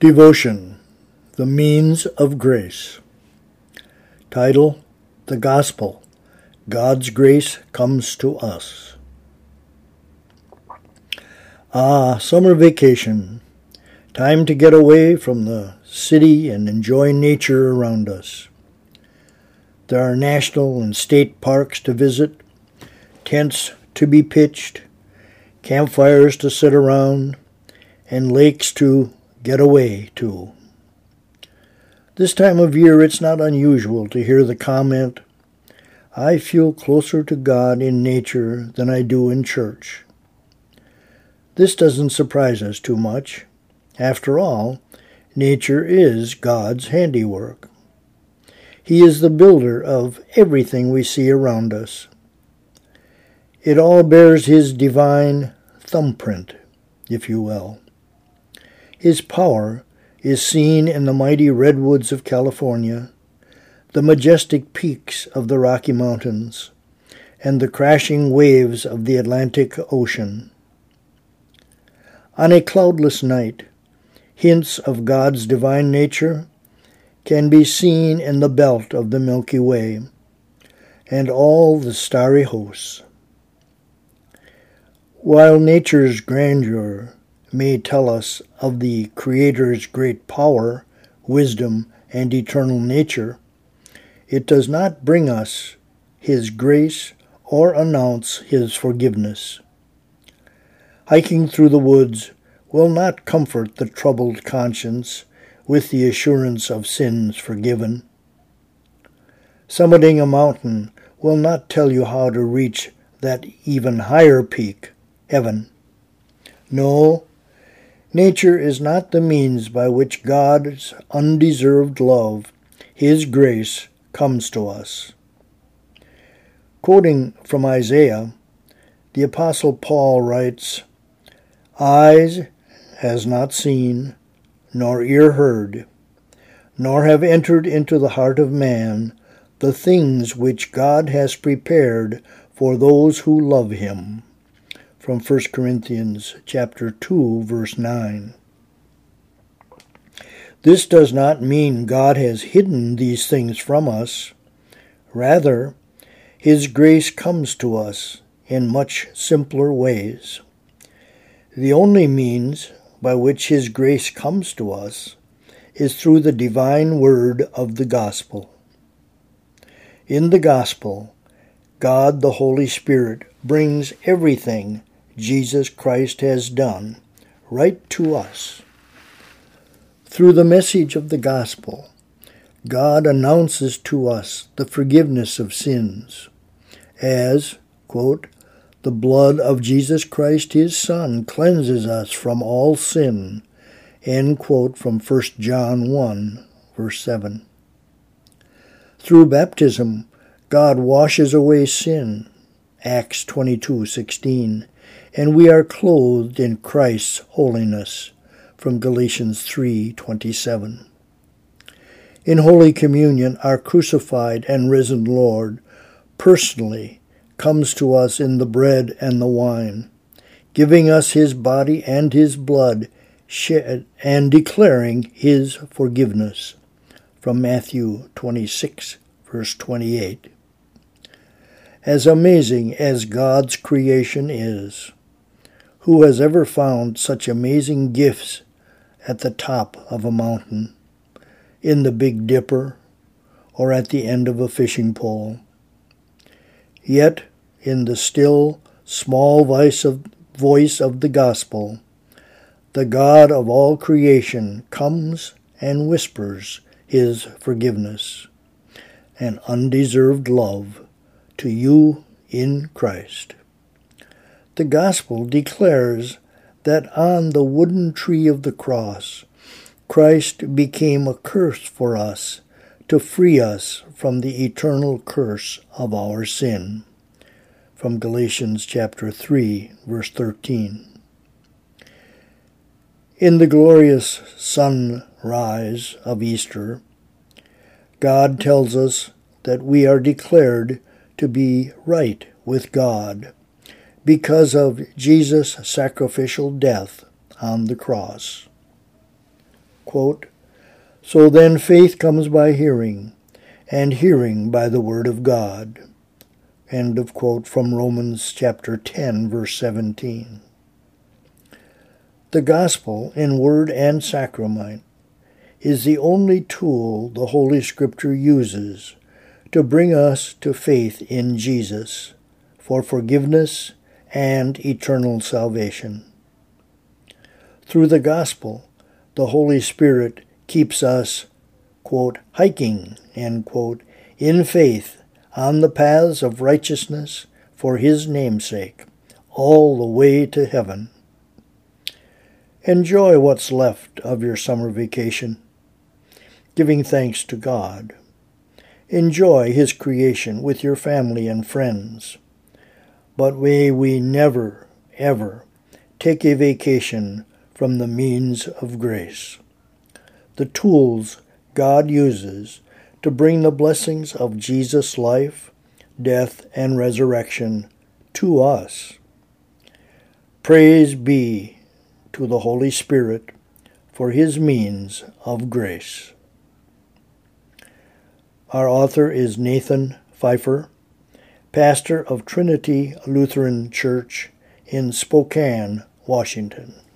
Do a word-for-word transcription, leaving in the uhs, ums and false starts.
Devotion, The Means of Grace. Title, The Gospel, God's Grace Comes to Us. Ah, summer vacation. Time to get away from the city and enjoy nature around us. There are national and state parks to visit, tents to be pitched, campfires to sit around, and lakes to get away to. This time of year it's not unusual to hear the comment, "I feel closer to God in nature than I do in church." This doesn't surprise us too much. After all, nature is God's handiwork. He is the builder of everything we see around us. It all bears His divine thumbprint, if you will. His power is seen in the mighty redwoods of California, the majestic peaks of the Rocky Mountains, and the crashing waves of the Atlantic Ocean. On a cloudless night, hints of God's divine nature can be seen in the belt of the Milky Way and all the starry hosts. While nature's grandeur may tell us of the Creator's great power, wisdom, and eternal nature, it does not bring us His grace or announce His forgiveness. Hiking through the woods will not comfort the troubled conscience with the assurance of sins forgiven. Summiting a mountain will not tell you how to reach that even higher peak, heaven. No, nature is not the means by which God's undeserved love, His grace, comes to us. Quoting from Isaiah, the Apostle Paul writes, "Eyes has not seen, nor ear heard, nor have entered into the heart of man the things which God has prepared for those who love Him." From First Corinthians chapter two, verse nine. This does not mean God has hidden these things from us. Rather, His grace comes to us in much simpler ways. The only means by which His grace comes to us is through the divine word of the gospel. In the gospel, God the Holy Spirit brings everything Jesus Christ has done right to us. Through the message of the gospel, God announces to us the forgiveness of sins as, quote, "the blood of Jesus Christ His Son cleanses us from all sin," end quote, from First John one, verse seven. Through baptism, God washes away sin, Acts twenty-two sixteen, and we are clothed in Christ's holiness, from Galatians three twenty-seven. In Holy Communion, our crucified and risen Lord personally comes to us in the bread and the wine, giving us His body and His blood shed and declaring His forgiveness, from Matthew twenty-six, verse twenty-eight. As amazing as God's creation is, who has ever found such amazing gifts at the top of a mountain, in the Big Dipper, or at the end of a fishing pole? Yet, in the still, small voice of, voice of the gospel, the God of all creation comes and whispers His forgiveness and undeserved love to you in Christ. The gospel declares that on the wooden tree of the cross, Christ became a curse for us to free us from the eternal curse of our sin, from Galatians chapter three, verse thirteen. In the glorious sunrise of Easter, God tells us that we are declared to be right with God because of Jesus' sacrificial death on the cross. quote, "So then faith comes by hearing, and hearing by the word of God." End of quote from Romans chapter ten, verse seventeen. The gospel in word and sacrament is the only tool the Holy Scripture uses to bring us to faith in Jesus for forgiveness and eternal salvation. Through the gospel, the Holy Spirit keeps us, quote, hiking, end quote, in faith on the paths of righteousness for his namesake, all the way to heaven. Enjoy what's left of your summer vacation, giving thanks to God. Enjoy his creation with your family and friends. But may we never, ever take a vacation from the means of grace, the tools God uses to bring the blessings of Jesus' life, death, and resurrection to us. Praise be to the Holy Spirit for his means of grace. Our author is Nathan Pfeiffer, pastor of Trinity Lutheran Church in Spokane, Washington.